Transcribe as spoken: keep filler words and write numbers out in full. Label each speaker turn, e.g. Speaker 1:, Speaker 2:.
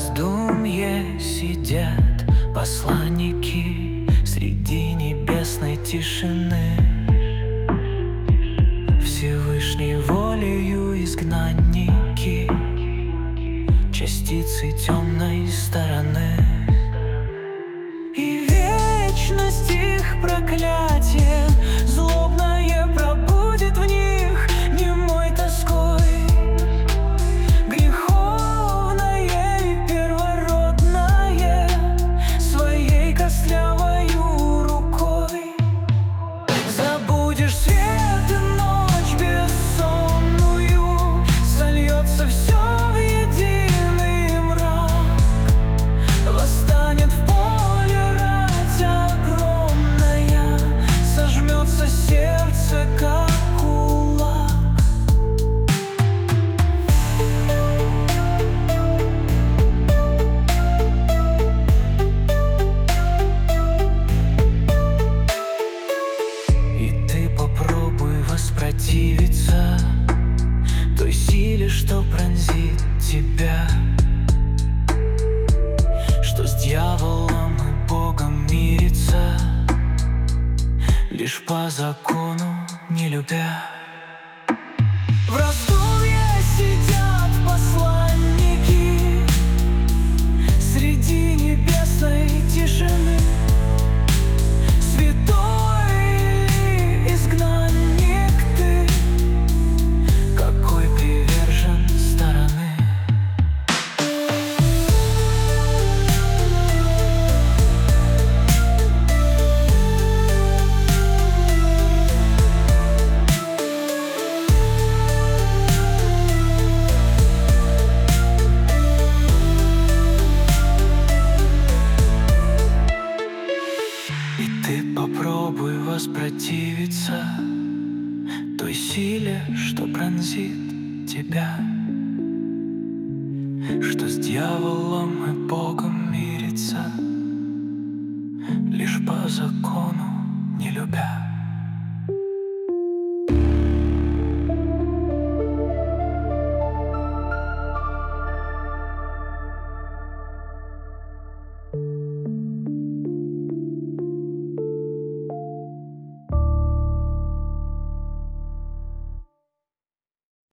Speaker 1: раздумье сидят посланники среди небесной тишины. Всевышней волею изгнанники, частицы темной стороны. И вечность их проклятие злобное пробудет в них немой тоской. Греховное и первородное своей костлявою рукой. Забудешь свет и ночь бессонную, сольется все в единый мрак. Восстанет в поле рать огромная, сожмется сердце, как кулак. И ты попробуй воспротивиться той силе, что пронзит тебя, что с дьяволом и Богом мирится, лишь по закону не любя. В раздумье сидят посланники среди небесной тишины. Святой или изгнанник ты, какой привержен стороны. И ты попробуй воспротивиться той силе, что пронзит тебя, что с дьяволом и Богом мирится, лишь по закону не любя.